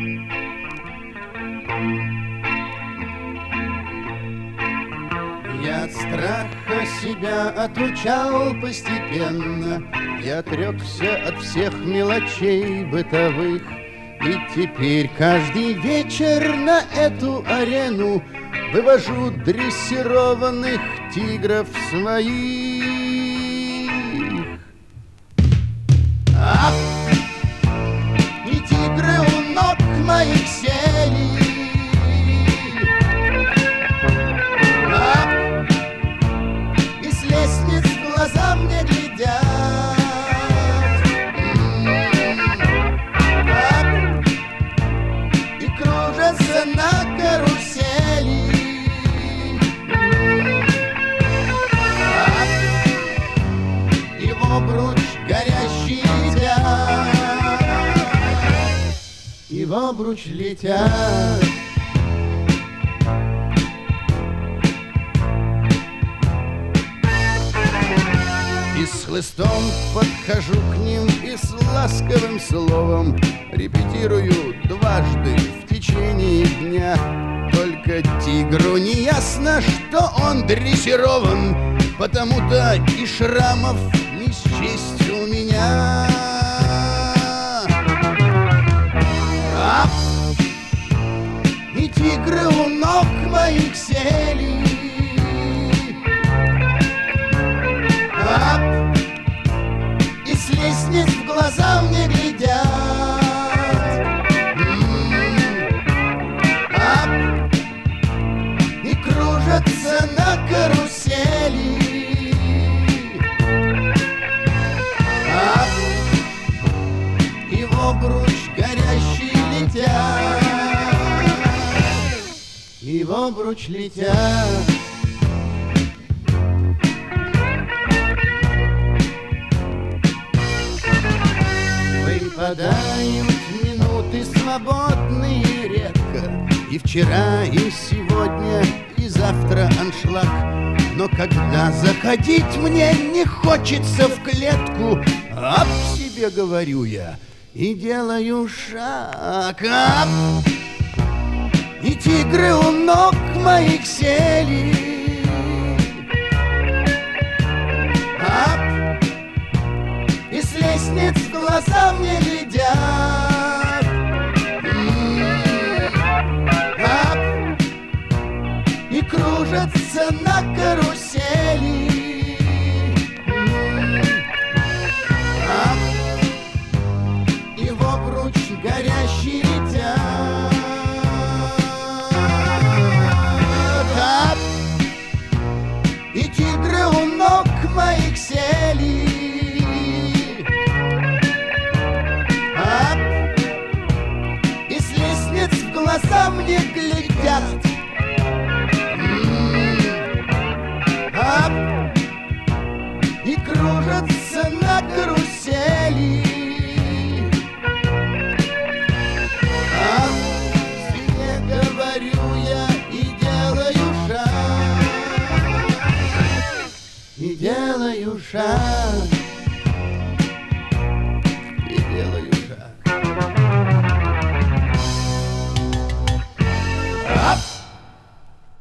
Я от страха себя отучал постепенно, я отрекся от всех мелочей бытовых. И теперь каждый вечер на эту арену вывожу дрессированных тигров своих. Ах! И тигры у ног моих сели. Ах! И с лестниц в глаза мне глядят. На карусели. И в обруч горящий летят. И в обруч летят. И с хлыстом подхожу к ним и с ласковым словом репетирую дважды в течение дня. Только тигру не ясно, что он дрессирован, потому-то и шрамов не счесть у меня. Ап! И тигры у ног моих сели. Ап! И с лестниц в глаза мне глядят. На карусели. Ап! И в обруч горящий летят. И в обруч летят. Выпадают минуты свободные редко. И вчера, и сегодня, и завтра аншлаг. Но когда заходить мне не хочется в клетку, об себе говорю я и делаю шаг. Ап! И тигры у ног моих сели. Ап! И с лестниц в глаза мне глядят. И кружатся на карусели. Ап! И в обруч горящий летят. Ап! И тигры у ног моих сели. Ап! И с лестниц в глаза мне глядят. И кружатся на карусели. Ап! Себе говорю я и делаю шаг. И делаю шаг.